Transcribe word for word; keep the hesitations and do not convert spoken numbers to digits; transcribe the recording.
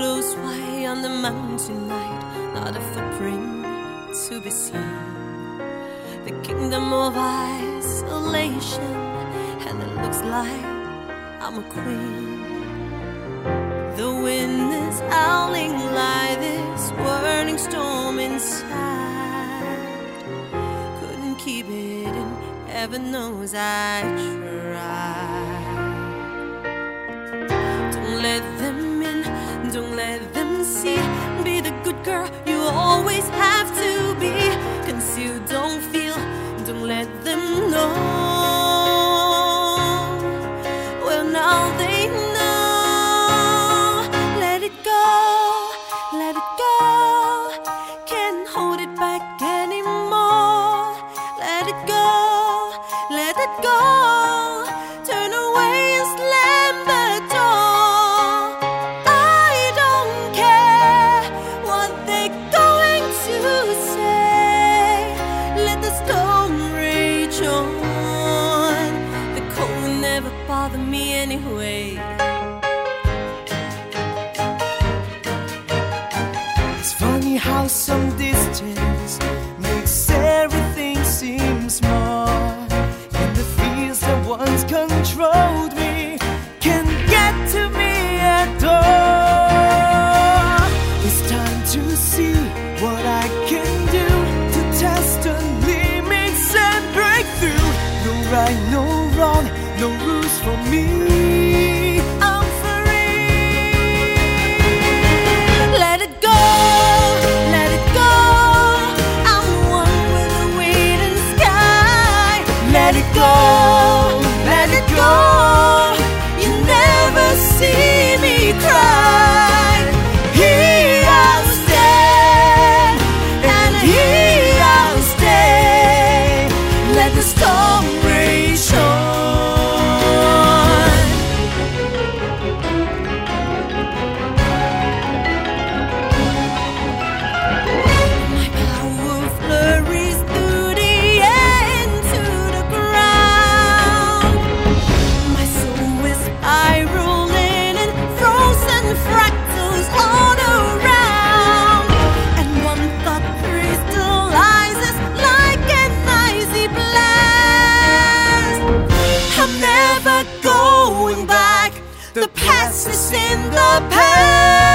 shadows white on the mountain tonight, not a footprint to be seen. The kingdom of isolation, and it looks like I'm a queen. The wind is howling like this whirling storm inside. Couldn't keep it in, heaven knows I tried. Don't let them in, don't let them see. Be the good girl you always have to be. Conceal, don't feel, don't let them know. Well, now they know. Let it go, let it go. Can't hold it back anymore. Let it go, let it go. Turn away and slam the door. I don't care what they're going to say. Let the storm rage on. The cold will never bother me anyway. It's funny how some distance makes everything seem small, and the fears that once controlled me can't get to me at all. It's time to see what I can do to test the limits and break through. No right, no wrong, no rules for me. I'm free. Let it go, let it go. I'm one with the wind and sky. Let it go, Let it go. You never see me cry. Here I'll stand, and here I'll stay. Let the storm rage on. My power flurries through the air into the ground. My soul is spiraling in frozen fractals all around. And one thought crystallizes like an icy blast. I'm never going back. The past is in the past.